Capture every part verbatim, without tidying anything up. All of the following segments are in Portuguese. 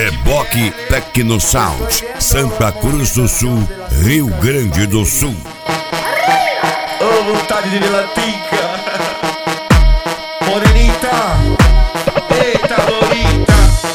Reboque Tecno Sound, Santa Cruz do Sul, Rio Grande do Sul. Ô, vontade de latica. Morenita, eita, Lorita.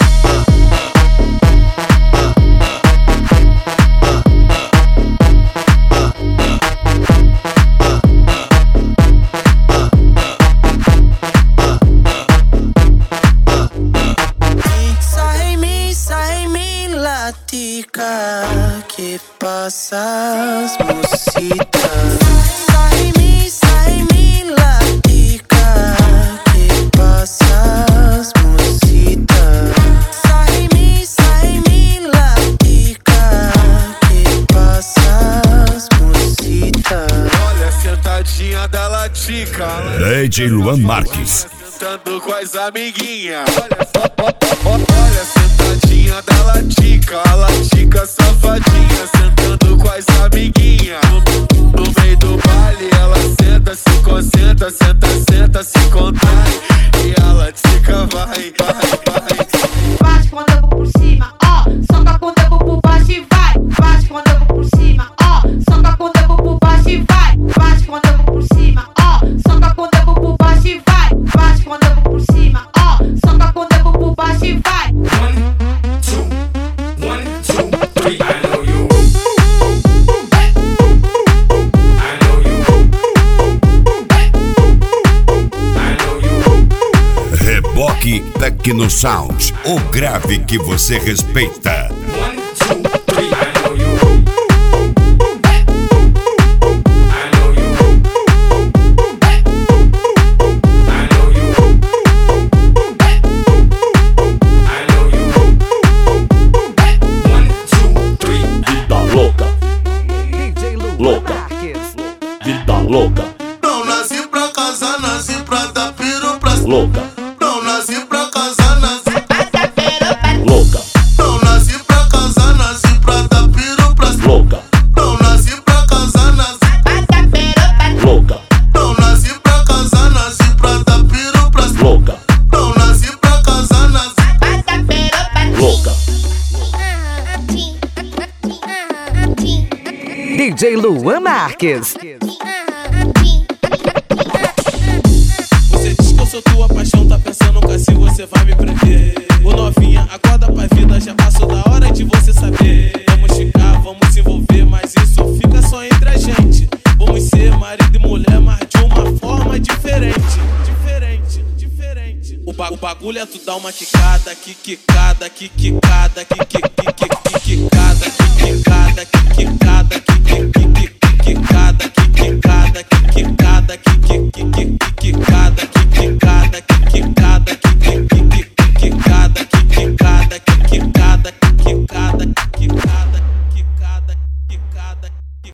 Que passas, mocita. Sai em mim, sai em mim, latica. Que passas, mocita. Sai em mim, sai em mim, latica. Que passas, mocita. Olha a sentadinha da latica. D J Luan Marques. Sentando com as amiguinhas. Olha, olha a sentadinha da latica. A latica safadinha, sentando com as amiguinhas. No, no meio do baile ela senta, se concentra, senta, senta, se contrai. E a latica vai, vai, vai. Bate com o dedo por cima, ó. Soca com o dedo por baixo e vai. Bate com o dedo por cima, ó. Soca com o dedo por baixo e vai. Bate com o dedo por cima, ó. Soca com o dedo por baixo e vai. Bate com o dedo por cima, ó. Soca com o dedo por baixo e vai. One, two, one, two, three. I know you. I know you. I know you. Reboque Tecno Sound, o grave que você respeita. One, two, three. I know you. I know you. I know you. I know you. One, two, three. Vida louca, louca, vida louca, Não nasci pra casar, nasci pra dar piro pra louca, Não nasci pra casar, nasci louca, Não nasci pra casar, nasci pra dar piro pra louca, Não nasci pra casar, nasci louca, Não nasci pra casar, nasci pra dar piro pra louca, Não nasci pra casar, nasci louca. D J Luan Marques. Você diz que eu sou tua paixão, tá pensando que assim você vai me prender. Ô novinha, acorda pra vida, já passou da hora de você saber. Vamos ficar, vamos se envolver, mas isso fica só entre a gente. Vamos ser marido e mulher, mas de uma forma diferente. Diferente, diferente. O, ba o bagulho é tu dar uma quicada, que quicada, que quicada, que que que que quicada.